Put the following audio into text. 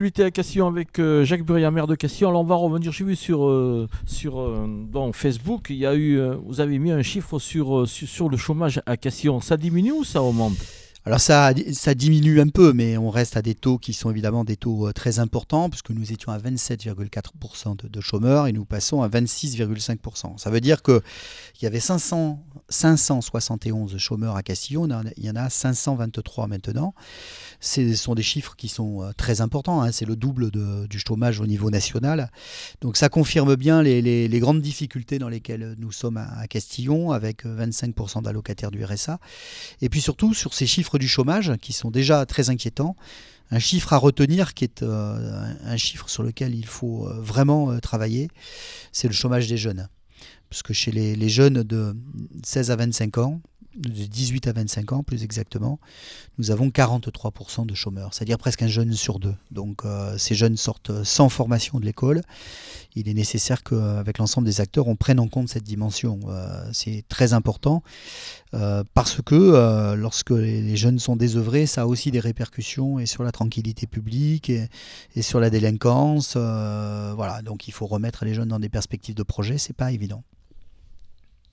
Lutter à Castillon avec Jacques Burrier, maire de Castillon. Alors on va revenir, j'ai vu dans Facebook, vous avez mis un chiffre sur le chômage à Castillon. Ça diminue ou ça augmente? Alors ça diminue un peu, mais on reste à des taux qui sont évidemment des taux très importants, puisque nous étions à 27,4% de chômeurs et nous passons à 26,5%. Ça veut dire qu'il y avait 571 chômeurs à Castillon, il y en a 523 maintenant. Ce sont des chiffres qui sont très importants, hein, c'est le double du chômage au niveau national. Donc ça confirme bien les grandes difficultés dans lesquelles nous sommes à Castillon, avec 25% d'allocataires du RSA. Et puis surtout, sur ces chiffres du chômage, qui sont déjà très inquiétants, un chiffre à retenir qui est un chiffre sur lequel il faut vraiment travailler, c'est le chômage des jeunes. Parce que chez les jeunes de 16 à 25 ans, de 18 à 25 ans plus exactement, nous avons 43% de chômeurs, c'est-à-dire presque un jeune sur deux. Donc ces jeunes sortent sans formation de l'école. Il est nécessaire qu'avec l'ensemble des acteurs, on prenne en compte cette dimension. C'est très important parce que lorsque les jeunes sont désœuvrés, ça a aussi des répercussions et sur la tranquillité publique et sur la délinquance. Voilà, donc il faut remettre les jeunes dans des perspectives de projet, c'est pas évident.